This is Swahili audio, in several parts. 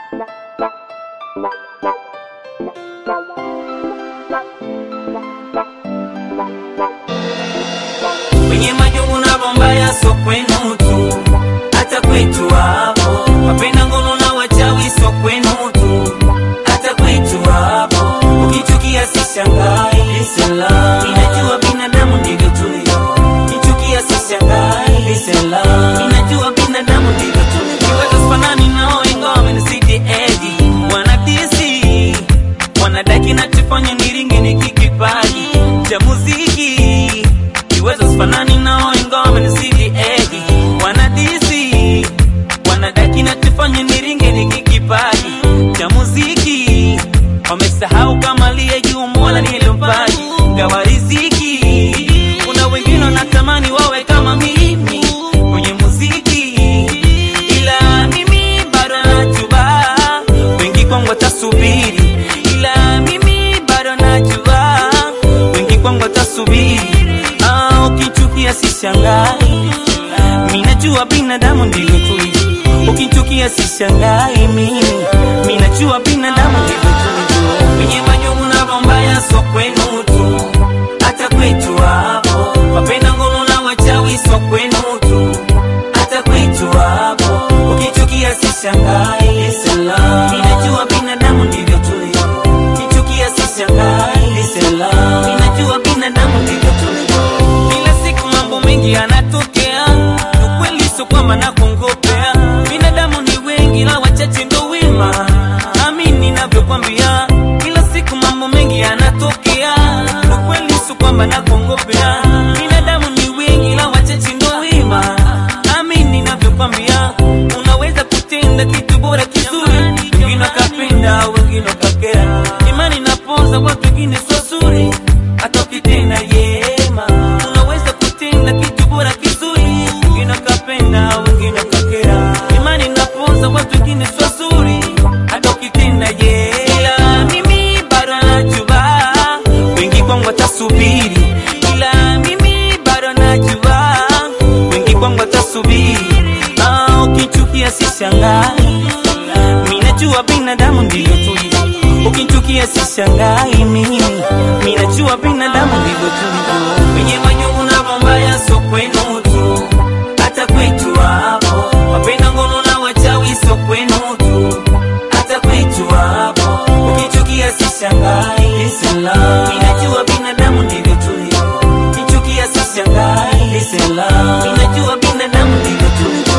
Wenye majungu na bombaya so kwenu tu, hata kwetu hapo. Wapenda ngono na wachawi so kwenu tu, hata kwetu hapo. Ukichukia sishangai, bisela. Ninajua binadamu ndivyo tulivyo. Ukichukia sishangai, bisela. Ninajua binadamu ndivyo tulivyo. Kiweza sifanani nao ingawa wamenisidi edi. Wanadisi, wanadaki na tufanya niringe nikikipaji cha muziki. Kiweza sifanani nao ingawa wamenisidi edi. Wanadisi, wanadaki na tufanya niringe nikikipaji cha muziki. Wamesahau kama liye jumu wala nilompaji gawa riziki. Kuna wengine wanatamani wawe kama mimi kwenye muziki, ila mimi bado najua wengi kwangu watasubiri. Ila mimi bado najua wengi kwangu watasubiri. Ukichukia sishangai, mimi najua binadamu ndivyo tulivyo. Ukichukia sishangai, mimi najua binadamu ndivyo tulivyo. Wenye majungu na bombaya so kwenu tu, hata kwetu hapo. Wapenda ngono na wachawi so kwenu tu, hata kwetu hapo. Ukichukia sishangai, bisela. Ninajua binadamu ndivyo tulivyo. Ukichukia sishangai, bisela. Ninajua binadamu ndivyo tulivyo. Kila siku mambo mengi yanatokea, ukweli sio kwamba nakongopea. Binadamu ni wengi na wachache ndio wema, amini ninavyokuambia. Kila siku mambo mengi yanatokea, ukweli sio kwamba nakongopea. Binadamu ni wengi na wachache ndio wema, amini ninavyokuambia. Unaweza kutenda kitu bora kizuri, wengine wakapenda, wengine wakakera. Imani napoza watu wengine sio zuri, hata ukitenda yema. Unaweza kutenda kitu bora kizuri, wengine wakapenda, wengine wakakera. Imani napoza watu wengine sio zuri, hata ukitenda yema. Mimi bado najua wengi kwangu watasubiri. Ila mimi bado najua wengi kwangu watasubiri. Ukichukia sishangai, mimi najua binadamu ndivyo tulivyo. Ukichukia sishangai, mimi najua binadamu ndivyo tulivyo. Wenye majungu na bombaya so kwenu tu, hata kwetu hapo. Wapenda ngono na wachawi so kwenu tu, hata kwetu hapo. Ukichukia sishangai, bisela. Ninajua binadamu ndivyo tulivyo. Ukichukia sishangai, bisela. Ninajua binadamu ndivyo tulivyo.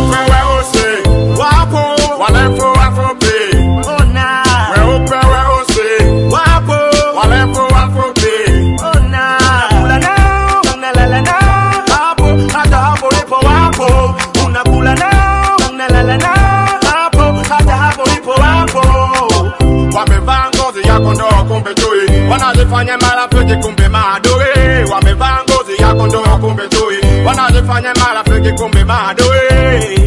Wanajifanya marafiki kumbe maadui. Wamevaa ngozi ya kondoo kumbe chui. Wanajifanya marafiki kumbe maadui.